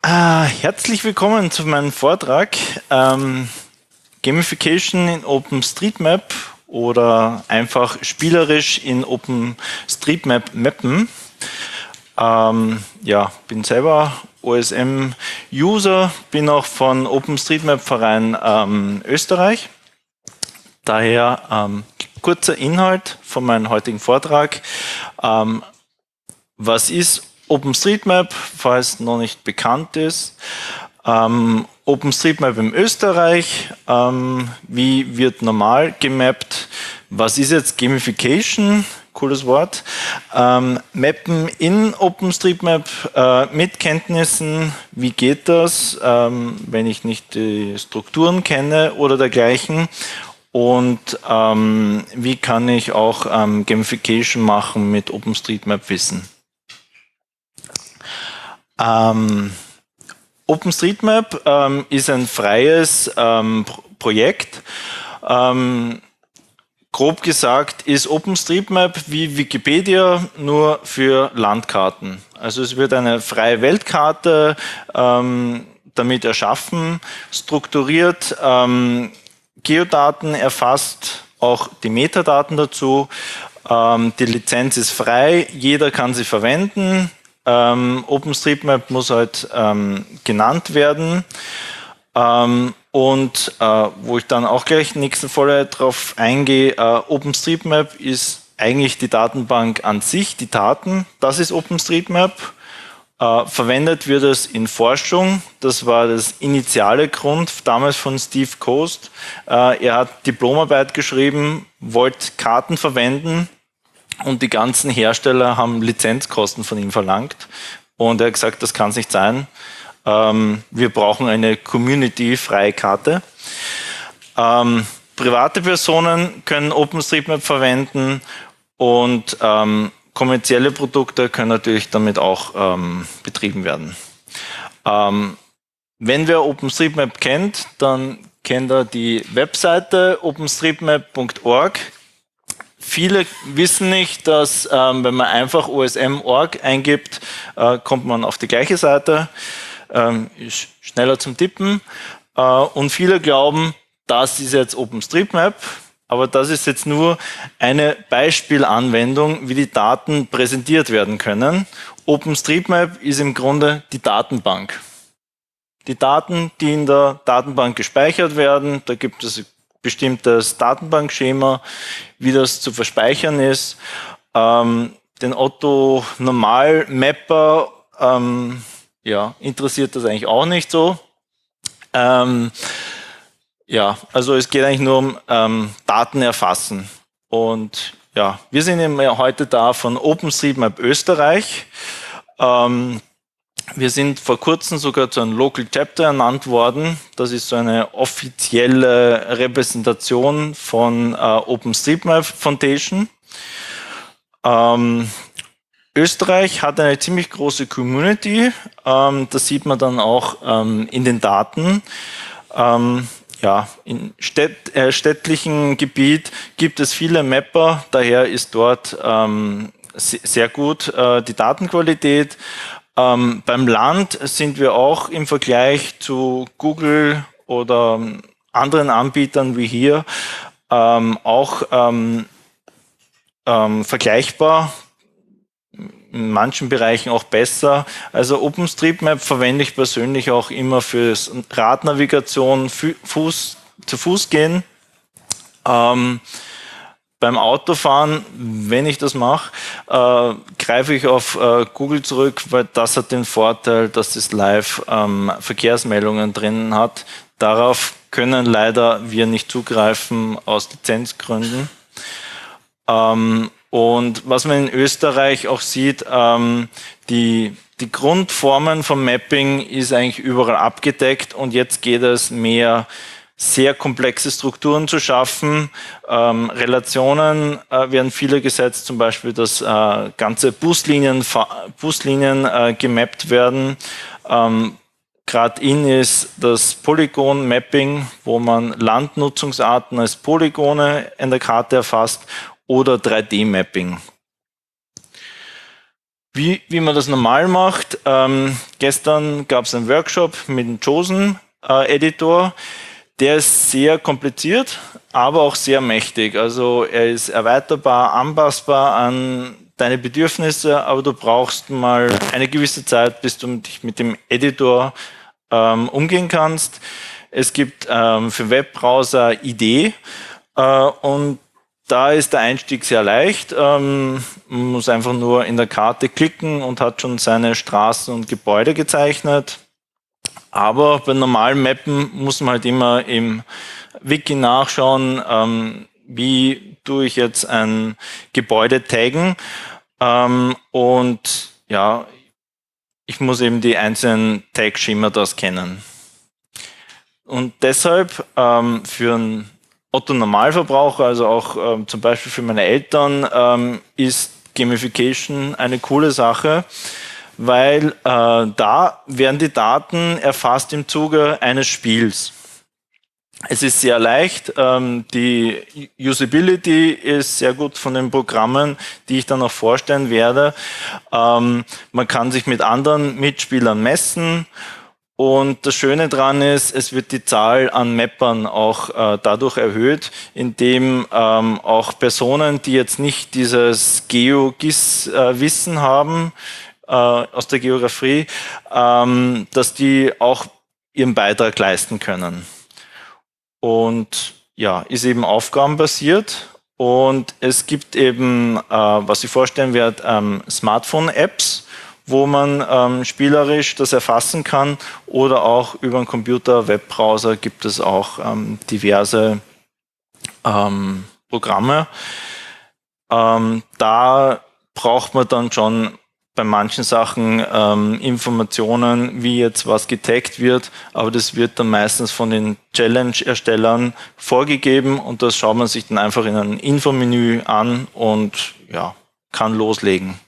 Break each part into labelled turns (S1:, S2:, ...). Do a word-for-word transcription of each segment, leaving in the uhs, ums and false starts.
S1: Ah, herzlich willkommen zu meinem Vortrag ähm, Gamification in OpenStreetMap oder einfach spielerisch in OpenStreetMap mappen. Ähm, ja, bin selber O S M-User, bin auch von OpenStreetMap-Verein ähm, Österreich. Daher ähm, kurzer Inhalt von meinem heutigen Vortrag. Ähm, was ist OpenStreetMap, falls noch nicht bekannt ist? Ähm, OpenStreetMap in Österreich, ähm, wie wird normal gemappt? Was ist jetzt Gamification? Cooles Wort. Ähm, Mappen in OpenStreetMap äh, mit Kenntnissen, wie geht das, ähm, wenn ich nicht die Strukturen kenne oder dergleichen? Und ähm, wie kann ich auch ähm, Gamification machen mit OpenStreetMap-Wissen? Ähm, OpenStreetMap ähm, ist ein freies ähm, Projekt. Ähm, grob gesagt ist OpenStreetMap wie Wikipedia nur für Landkarten. Also es wird eine freie Weltkarte ähm, damit erschaffen, strukturiert, ähm, Geodaten erfasst, auch die Metadaten dazu. Ähm, die Lizenz ist frei, jeder kann sie verwenden. Ähm, OpenStreetMap muss halt ähm, genannt werden. Ähm, und äh, wo ich dann auch gleich nächste Folie drauf eingehe, äh, OpenStreetMap ist eigentlich die Datenbank an sich, die Daten, das ist OpenStreetMap. Äh, verwendet wird es in Forschung, das war das initiale Grund damals von Steve Coast. Äh, er hat Diplomarbeit geschrieben, wollte Karten verwenden, und die ganzen Hersteller haben Lizenzkosten von ihm verlangt. Und er hat gesagt, das kann es nicht sein. Ähm, wir brauchen eine Community-freie Karte. Ähm, private Personen können OpenStreetMap verwenden und ähm, kommerzielle Produkte können natürlich damit auch ähm, betrieben werden. Ähm, wenn wer OpenStreetMap kennt, dann kennt er die Webseite openstreetmap punkt org. Viele wissen nicht, dass ähm, wenn man einfach O S M punkt org eingibt, äh, kommt man auf die gleiche Seite, ähm, ist schneller zum Tippen. Äh, und viele glauben, das ist jetzt OpenStreetMap, aber das ist jetzt nur eine Beispielanwendung, wie die Daten präsentiert werden können. OpenStreetMap ist im Grunde die Datenbank. Die Daten, die in der Datenbank gespeichert werden, da gibt es bestimmtes Datenbankschema, wie das zu verspeichern ist. Ähm, den Otto Normal Mapper ähm, ja, interessiert das eigentlich auch nicht so. Ähm, ja, also es geht eigentlich nur um ähm, Daten erfassen. Und ja, wir sind eben heute da von OpenStreetMap Österreich. Ähm, Wir sind vor kurzem sogar zu einem Local Chapter ernannt worden. Das ist so eine offizielle Repräsentation von äh, OpenStreetMap Foundation. Ähm, Österreich hat eine ziemlich große Community. Ähm, das sieht man dann auch ähm, in den Daten. Ähm, ja, in Städt, äh, städtlichen Gebiet gibt es viele Mapper. Daher ist dort ähm, sehr gut äh, die Datenqualität. Ähm, beim Land sind wir auch im Vergleich zu Google oder anderen Anbietern wie hier ähm, auch ähm, ähm, vergleichbar, in manchen Bereichen auch besser. Also OpenStreetMap verwende ich persönlich auch immer für Radnavigation, Fuß, zu Fuß gehen. Ähm, Beim Autofahren, wenn ich das mache, äh, greife ich auf äh, Google zurück, weil das hat den Vorteil, dass es live ähm, Verkehrsmeldungen drin hat. Darauf können leider wir nicht zugreifen aus Lizenzgründen. Ähm, und was man in Österreich auch sieht, ähm, die, die Grundformen vom Mapping ist eigentlich überall abgedeckt und jetzt geht es mehr sehr komplexe Strukturen zu schaffen. Ähm, Relationen äh, werden viele gesetzt, zum Beispiel, dass äh, ganze Buslinien, Buslinien äh, gemappt werden. Ähm, Gerade in ist das Polygon-Mapping, wo man Landnutzungsarten als Polygone in der Karte erfasst, oder drei D Mapping. Wie, wie man das normal macht, ähm, gestern gab es einen Workshop mit dem JOSEN-Editor. Der ist sehr kompliziert, aber auch sehr mächtig. Also er ist erweiterbar, anpassbar an deine Bedürfnisse, aber du brauchst mal eine gewisse Zeit, bis du dich mit dem Editor ähm, umgehen kannst. Es gibt ähm, für Webbrowser I D E äh, und da ist der Einstieg sehr leicht. Ähm, man muss einfach nur in der Karte klicken und hat schon seine Straßen und Gebäude gezeichnet. Aber bei normalen Mappen muss man halt immer im Wiki nachschauen, ähm, wie tue ich jetzt ein Gebäude taggen. Ähm, und ja, ich muss eben die einzelnen Tag-Schemata kennen. Und deshalb ähm, für einen Otto-Normalverbraucher, also auch ähm, zum Beispiel für meine Eltern, ähm, ist Gamification eine coole Sache, weil äh, da werden die Daten erfasst im Zuge eines Spiels. Es ist sehr leicht, ähm, die Usability ist sehr gut von den Programmen, die ich dann noch vorstellen werde. Ähm, man kann sich mit anderen Mitspielern messen. Und das Schöne daran ist, es wird die Zahl an Mappern auch äh, dadurch erhöht, indem ähm, auch Personen, die jetzt nicht dieses Geo-G I S-Wissen äh, haben äh, aus der Geografie, ähm, dass die auch ihren Beitrag leisten können. Und ja, ist eben aufgabenbasiert. Und es gibt eben, äh, was ich vorstellen werde, ähm, Smartphone-Apps, wo man ähm, spielerisch das erfassen kann, oder auch über einen Computer, Webbrowser gibt es auch ähm, diverse ähm, Programme. Ähm, da braucht man dann schon bei manchen Sachen ähm, Informationen, wie jetzt was getaggt wird, aber das wird dann meistens von den Challenge-Erstellern vorgegeben und das schaut man sich dann einfach in einem Infomenü an und ja, kann loslegen.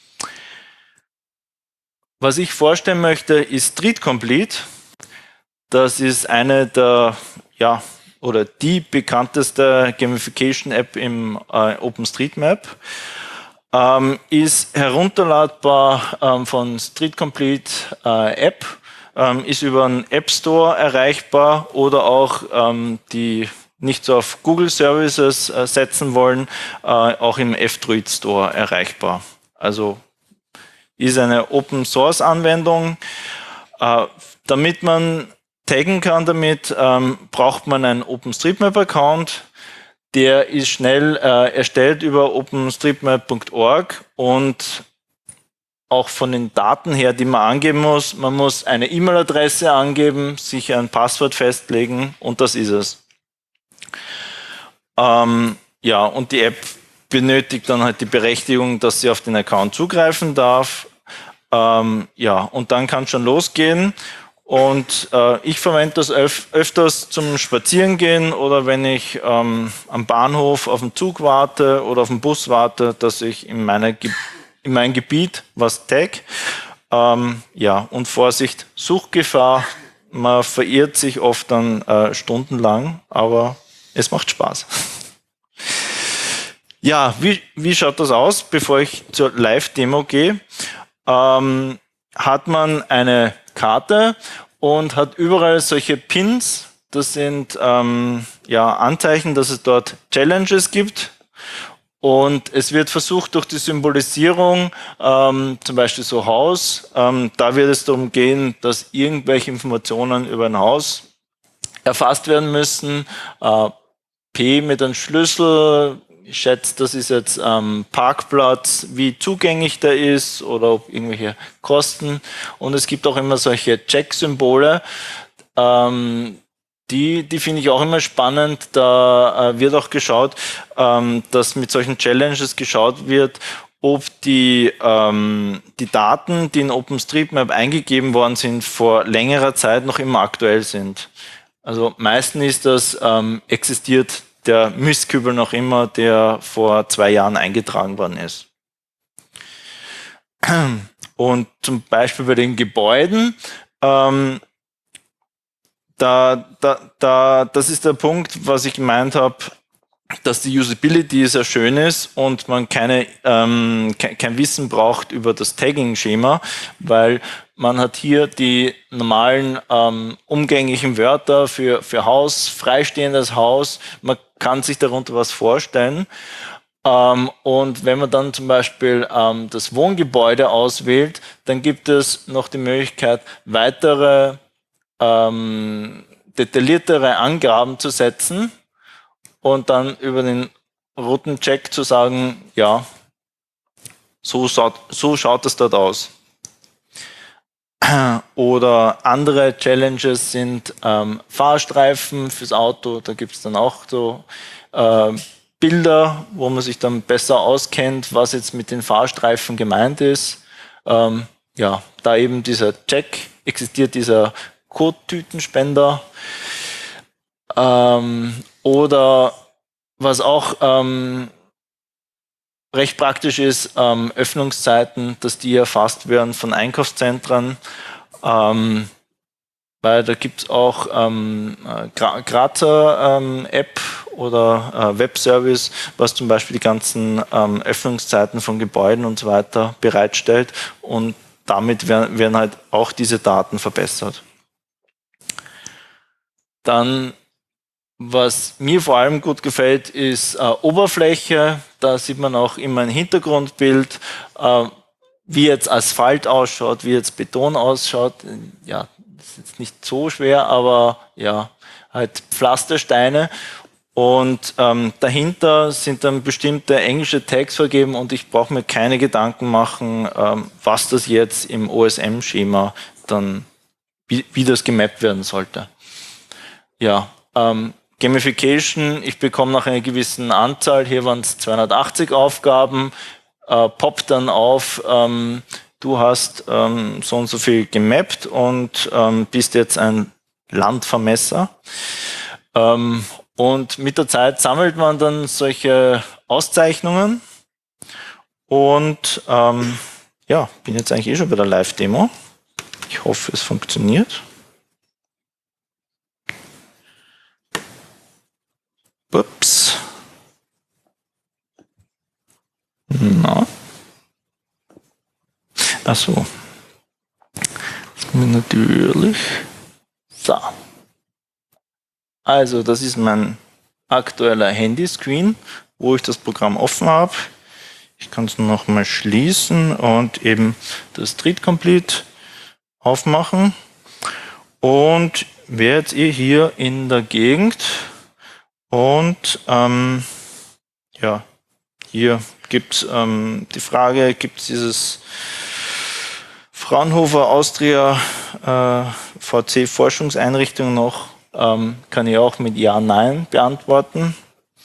S1: Was ich vorstellen möchte, ist Street Complete. Das ist eine der, ja, oder die bekannteste Gamification-App im äh, OpenStreetMap. Ähm, ist herunterladbar ähm, von Street Complete äh, App, ähm, ist über einen App Store erreichbar oder auch ähm, die nicht so auf Google Services äh, setzen wollen, äh, auch im F-Droid Store erreichbar. Also ist eine Open-Source-Anwendung. Äh, damit man taggen kann damit, ähm, braucht man einen OpenStreetMap-Account. Der ist schnell äh, erstellt über openstreetmap punkt org und auch von den Daten her, die man angeben muss, man muss eine E-Mail-Adresse angeben, sich ein Passwort festlegen und das ist es. Ähm, ja, und die App benötigt dann halt die Berechtigung, dass sie auf den Account zugreifen darf. Ähm, ja, und dann kann es schon losgehen. Und äh, ich verwende das öf öfters zum Spazierengehen oder wenn ich ähm, am Bahnhof auf den Zug warte oder auf den Bus warte, dass ich in, meine Ge in mein Gebiet was tag. Ähm, ja, und Vorsicht, Suchgefahr. Man verirrt sich oft dann äh, stundenlang, aber es macht Spaß. Ja, wie, wie schaut das aus, bevor ich zur Live-Demo gehe? Ähm, hat man eine Karte und hat überall solche Pins. Das sind ähm, ja, Anzeichen, dass es dort Challenges gibt. Und es wird versucht durch die Symbolisierung, ähm, zum Beispiel so Haus, ähm, da wird es darum gehen, dass irgendwelche Informationen über ein Haus erfasst werden müssen. Äh, P mit einem Schlüssel, ich schätze, das ist jetzt ähm, Parkplatz, wie zugänglich der ist oder ob irgendwelche Kosten. Und es gibt auch immer solche Check-Symbole. Ähm, die die finde ich auch immer spannend. Da äh, wird auch geschaut, ähm, dass mit solchen Challenges geschaut wird, ob die, ähm, die Daten, die in OpenStreetMap eingegeben worden sind, vor längerer Zeit noch immer aktuell sind. Also meistens ist das, ähm, existiert der Mistkübel noch immer, der vor zwei Jahren eingetragen worden ist. Und zum Beispiel bei den Gebäuden, ähm, da, da, da, das ist der Punkt, was ich gemeint habe, dass die Usability sehr schön ist und man keine, ähm, ke kein Wissen braucht über das Tagging-Schema, weil man hat hier die normalen ähm, umgänglichen Wörter für, für Haus, freistehendes Haus. Man kann sich darunter was vorstellen. Ähm, und wenn man dann zum Beispiel ähm, das Wohngebäude auswählt, dann gibt es noch die Möglichkeit, weitere ähm, detailliertere Angaben zu setzen und dann über den Routencheck zu sagen, ja, so schaut, so schaut es dort aus. Oder andere Challenges sind ähm, Fahrstreifen fürs Auto. Da gibt es dann auch so äh, Bilder, wo man sich dann besser auskennt, was jetzt mit den Fahrstreifen gemeint ist. Ähm, ja, da eben dieser Check existiert, dieser Kottütenspender. Ähm, oder was auch ähm, recht praktisch ist, ähm, Öffnungszeiten, dass die erfasst werden von Einkaufszentren, ähm, weil da gibt es auch ähm, Gra Grazer ähm, App oder äh, Webservice, was zum Beispiel die ganzen ähm, Öffnungszeiten von Gebäuden und so weiter bereitstellt und damit werden, werden halt auch diese Daten verbessert. Dann was mir vor allem gut gefällt, ist äh, Oberfläche. Da sieht man auch immer ein Hintergrundbild, äh, wie jetzt Asphalt ausschaut, wie jetzt Beton ausschaut. Ja, das ist jetzt nicht so schwer, aber ja, halt Pflastersteine. Und ähm, dahinter sind dann bestimmte englische Tags vergeben und ich brauche mir keine Gedanken machen, ähm, was das jetzt im O S M-Schema dann, wie, wie das gemappt werden sollte. Ja, ähm, Gamification, ich bekomme nach einer gewissen Anzahl, hier waren es zweihundertachtzig Aufgaben, äh, poppt dann auf, ähm, du hast ähm, so und so viel gemappt und ähm, bist jetzt ein Landvermesser. Ähm, und mit der Zeit sammelt man dann solche Auszeichnungen und ähm, ja, bin jetzt eigentlich eh schon bei der Live-Demo. Ich hoffe, es funktioniert. Ups. Na. Achso. Natürlich. So. Also, das ist mein aktueller Handyscreen, wo ich das Programm offen habe. Ich kann es nochmal schließen und eben das Street Complete aufmachen. Und wäre jetzt eh hier in der Gegend. Und ähm, ja, hier gibt es ähm, die Frage, gibt es dieses Fraunhofer Austria äh, V C-Forschungseinrichtung noch? Ähm, kann ich auch mit Ja, Nein beantworten.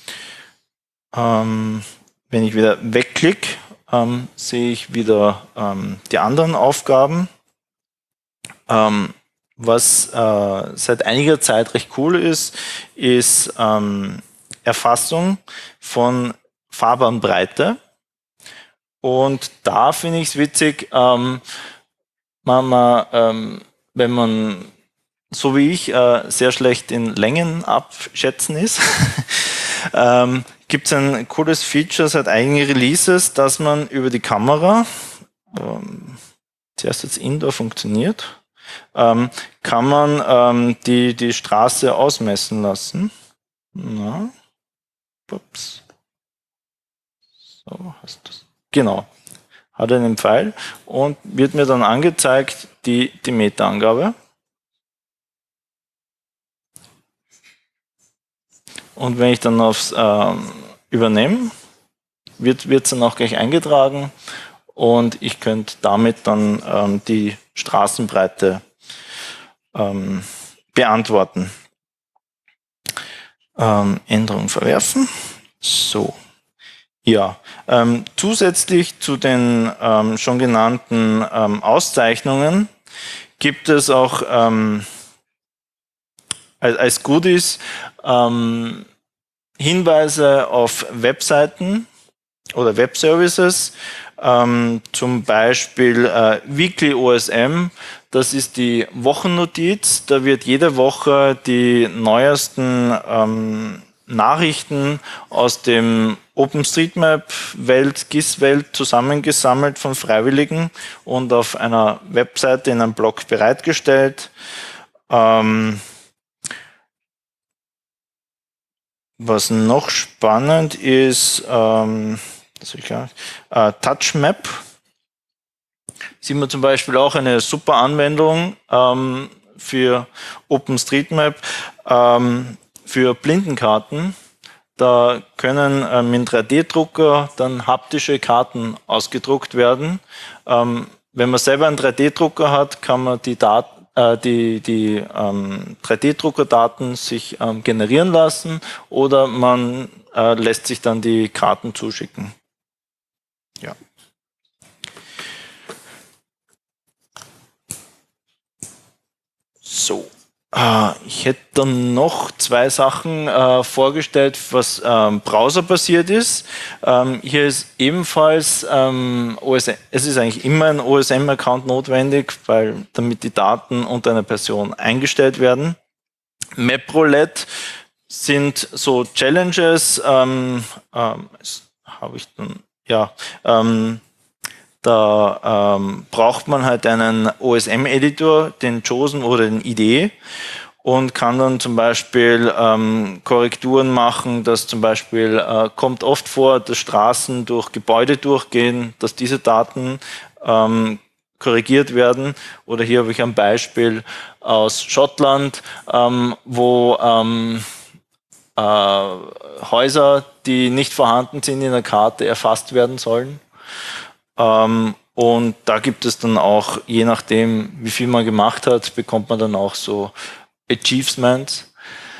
S1: Ähm, wenn ich wieder wegklicke, ähm, sehe ich wieder ähm, die anderen Aufgaben. Ähm, Was äh, seit einiger Zeit recht cool ist, ist ähm, Erfassung von Fahrbahnbreite. Und da finde ich es witzig, ähm, man, man, ähm, wenn man, so wie ich, äh, sehr schlecht in Längen abschätzen ist, ähm, gibt es ein cooles Feature seit einigen Releases, dass man über die Kamera, ähm, zuerst jetzt Indoor funktioniert, Ähm, kann man ähm, die, die Straße ausmessen lassen. Na, ups. So, hast du's. Genau. Hat einen Pfeil und wird mir dann angezeigt die, die Meterangabe. Und wenn ich dann aufs ähm, Übernehmen, wird es dann auch gleich eingetragen und ich könnte damit dann ähm, die Straßenbreite ähm, beantworten. Ähm, Änderung verwerfen. So. Ja, ähm, zusätzlich zu den ähm, schon genannten ähm, Auszeichnungen gibt es auch ähm, als, als Goodies ähm, Hinweise auf Webseiten oder Webservices, ähm, zum Beispiel äh, Weekly O S M, das ist die Wochennotiz, da wird jede Woche die neuesten ähm, Nachrichten aus dem OpenStreetMap-Welt, G I S-Welt zusammengesammelt von Freiwilligen und auf einer Webseite in einem Blog bereitgestellt. Ähm, was noch spannend ist, ähm, äh, TouchMap. Sieht man zum Beispiel auch eine super Anwendung ähm, für OpenStreetMap, ähm, für Blindenkarten. Da können ähm, mit drei D Drucker dann haptische Karten ausgedruckt werden. Ähm, wenn man selber einen drei D Drucker hat, kann man die, Dat äh, die, die ähm, drei D Druckerdaten sich ähm, generieren lassen oder man äh, lässt sich dann die Karten zuschicken. Ja. So. Ich hätte dann noch zwei Sachen äh, vorgestellt, was ähm, browserbasiert ist. Ähm, hier ist ebenfalls ähm, O S M, es ist eigentlich immer ein O S M-Account notwendig, weil damit die Daten unter einer Person eingestellt werden. MapRoulette sind so Challenges, ähm, ähm, habe ich dann, ja, ähm, Da ähm, braucht man halt einen O S M-Editor, den JOSM oder den I D E, und kann dann zum Beispiel ähm, Korrekturen machen, dass zum Beispiel äh, kommt oft vor, dass Straßen durch Gebäude durchgehen, dass diese Daten ähm, korrigiert werden. Oder hier habe ich ein Beispiel aus Schottland, ähm, wo ähm, äh, Häuser, die nicht vorhanden sind in der Karte, erfasst werden sollen. Ähm, und da gibt es dann auch, je nachdem, wie viel man gemacht hat, bekommt man dann auch so Achievements.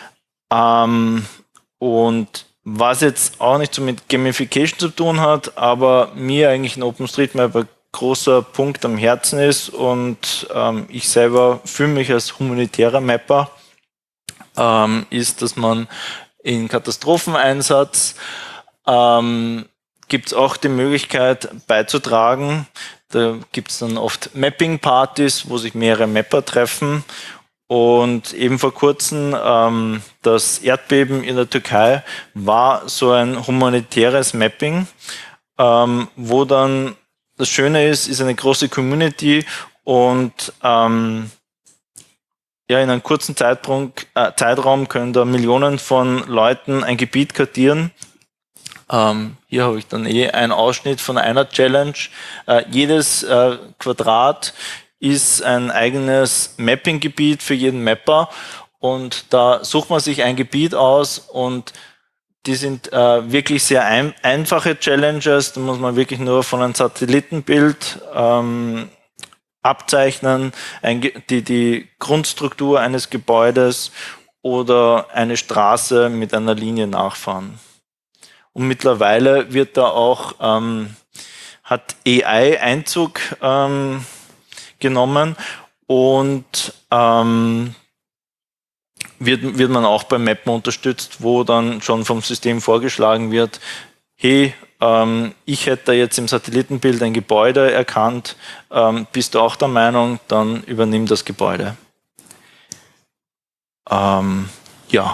S1: Ähm, und was jetzt auch nicht so mit Gamification zu tun hat, aber mir eigentlich in OpenStreetMap ein großer Punkt am Herzen ist und ähm, ich selber fühle mich als humanitärer Mapper, ähm, ist, dass man in Katastropheneinsatz ähm, gibt es auch die Möglichkeit beizutragen. Da gibt es dann oft Mapping-Partys, wo sich mehrere Mapper treffen. Und eben vor kurzem ähm, das Erdbeben in der Türkei war so ein humanitäres Mapping, ähm, wo dann das Schöne ist, ist eine große Community und ähm, ja, in einem kurzen Zeitpunkt, äh, Zeitraum können da Millionen von Leuten ein Gebiet kartieren. Ähm, hier habe ich dann eh einen Ausschnitt von einer Challenge. Äh, jedes äh, Quadrat ist ein eigenes Mapping-Gebiet für jeden Mapper und da sucht man sich ein Gebiet aus und die sind äh, wirklich sehr ein, einfache Challenges. Da muss man wirklich nur von einem Satellitenbild ähm, abzeichnen, ein, die, die Grundstruktur eines Gebäudes oder eine Straße mit einer Linie nachfahren. Und mittlerweile wird da auch, ähm, hat A I Einzug ähm, genommen und ähm, wird, wird man auch beim Mappen unterstützt, wo dann schon vom System vorgeschlagen wird, hey, ähm, ich hätte da jetzt im Satellitenbild ein Gebäude erkannt, ähm, bist du auch der Meinung, dann übernimm das Gebäude. Ähm, ja.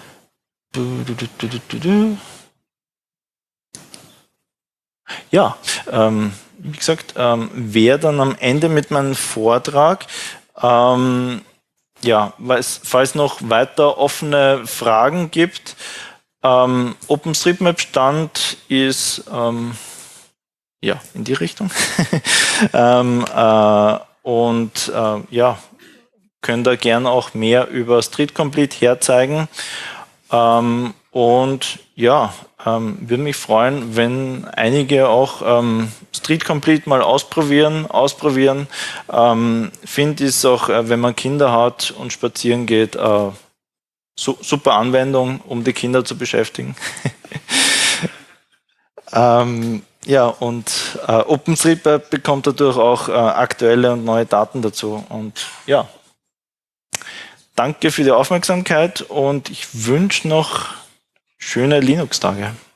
S1: Ja, ähm, wie gesagt, ähm, wer dann am Ende mit meinem Vortrag, ähm, ja, falls noch weiter offene Fragen gibt, ähm, OpenStreetMap-Stand ist ähm, ja in die Richtung ähm, äh, und äh, ja, können da gerne auch mehr über Street Complete herzeigen. Ähm, und ja, ähm, würde mich freuen, wenn einige auch ähm, Street Complete mal ausprobieren, ausprobieren. Ähm, finde es auch, äh, wenn man Kinder hat und spazieren geht, äh, su super Anwendung, um die Kinder zu beschäftigen. ähm, ja, und äh, OpenStreetMap bekommt dadurch auch äh, aktuelle und neue Daten dazu. Und ja, danke für die Aufmerksamkeit und ich wünsche noch schöne Linux-Tage.